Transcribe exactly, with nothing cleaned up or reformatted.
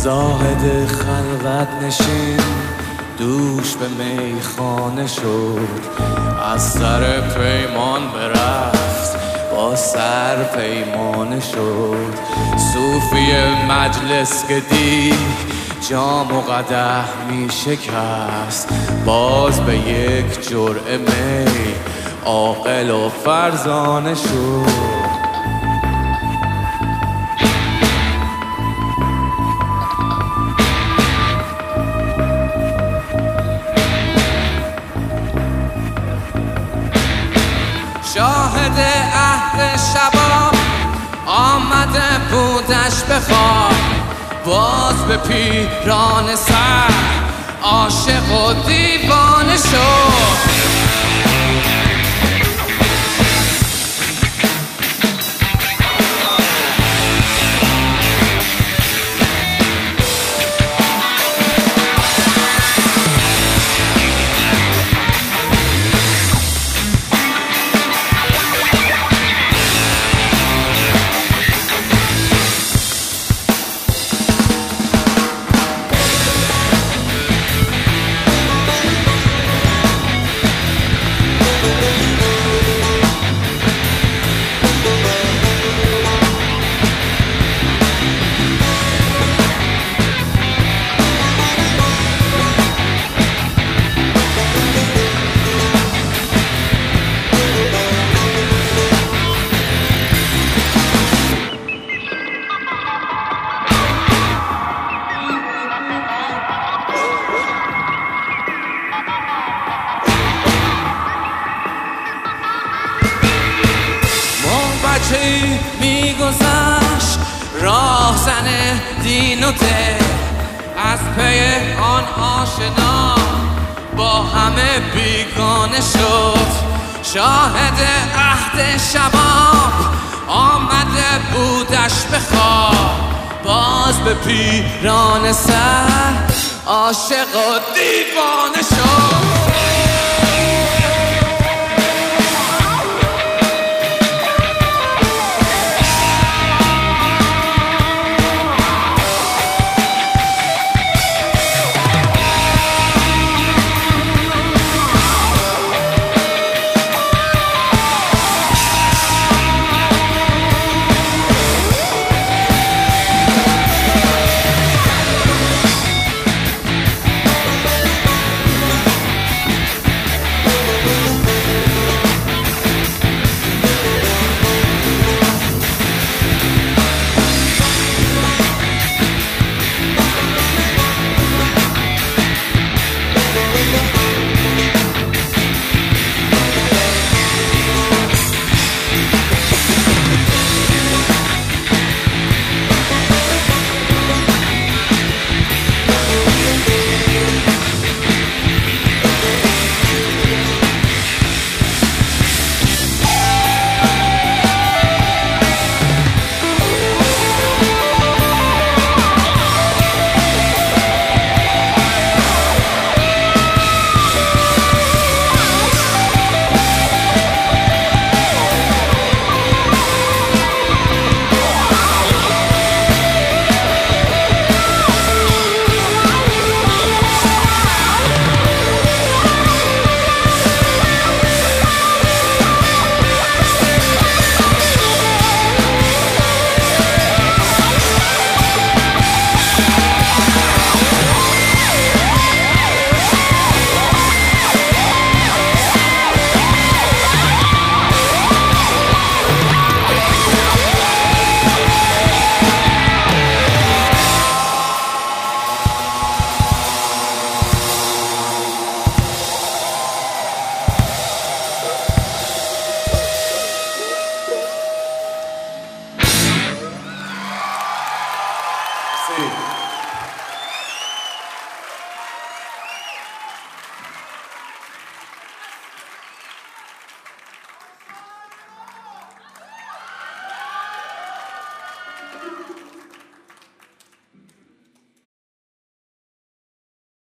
زاهد خلوت نشین دوش به میخانه شد، از سر پیمان برفت با سر پیمانه شد. صوفی مجلس که دید جام و قدح می شکست، باز به یک جرعه می عاقل و فرزانه شد. شاهد عهد شباب آمده بودش به خواب، باز به پیران سر عاشق و دیوانه شد. میگذشت راهزن دین و دل، از پی آن آشنا با همه بیگانه شد. شاهد عهد شباب آمده بودش به خواب، باز به پیران سر عاشق و دیوانه شد.